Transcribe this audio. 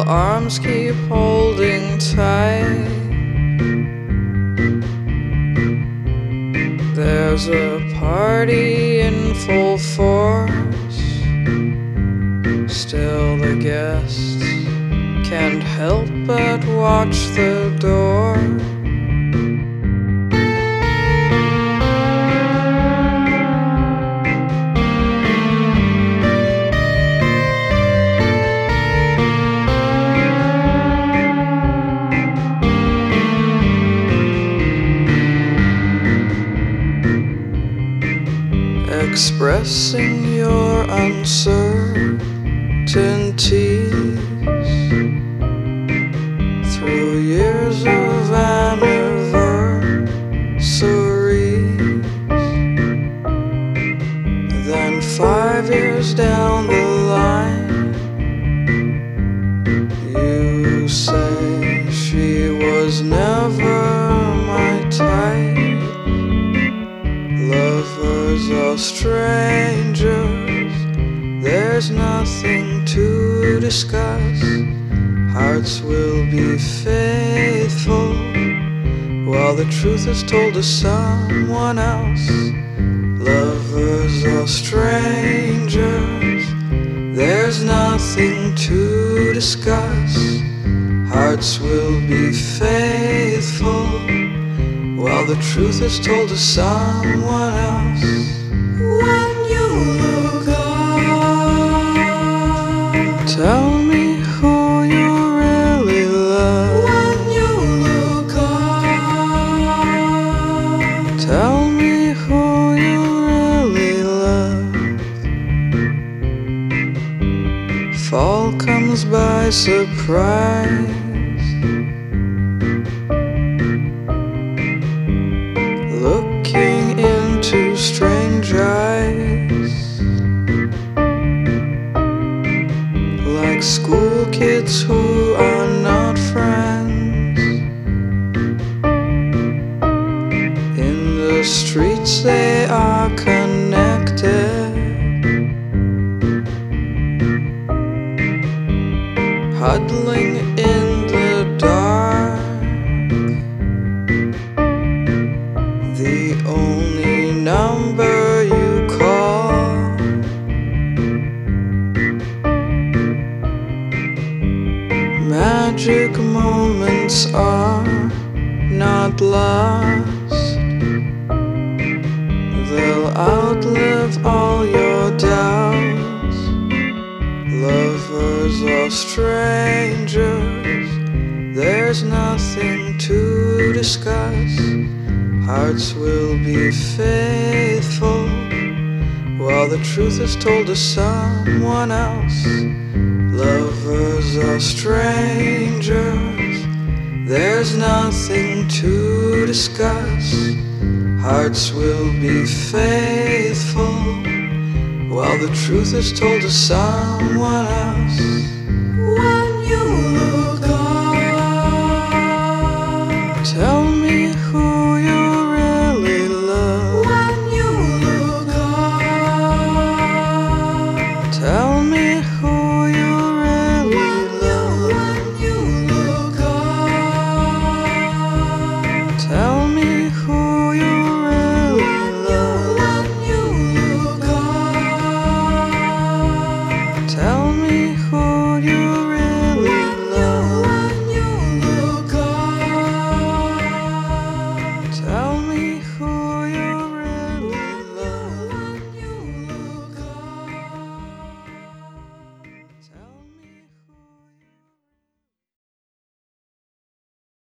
arms keep holding tight. There's a party in full force. Still the guests can't help but watch the door. Expressing your uncertainties through years of anniversaries. Then 5 years down the line, you say she was never my type. Lovers are strangers, there's nothing to discuss. Hearts will be faithful while the truth is told to someone else. Lovers are strangers, there's nothing to discuss. Hearts will be faithful while the truth is told to someone else. When you look up, tell me who you really love. When you look up, tell me who you really love. Fall comes by surprise. Looking into strange eyes, like school kids who are not friends. In the streets they are connected, huddling in the dark. The only number you call. Magic moments are not lost. They'll outlive all your doubts. Lovers are strangers, there's nothing to discuss. Hearts will be faithful while the truth is told to someone else. Lovers are strangers, there's nothing to discuss. Hearts will be faithful while the truth is told to someone else. When you look up, tell me who you really love. When you look up, tell me who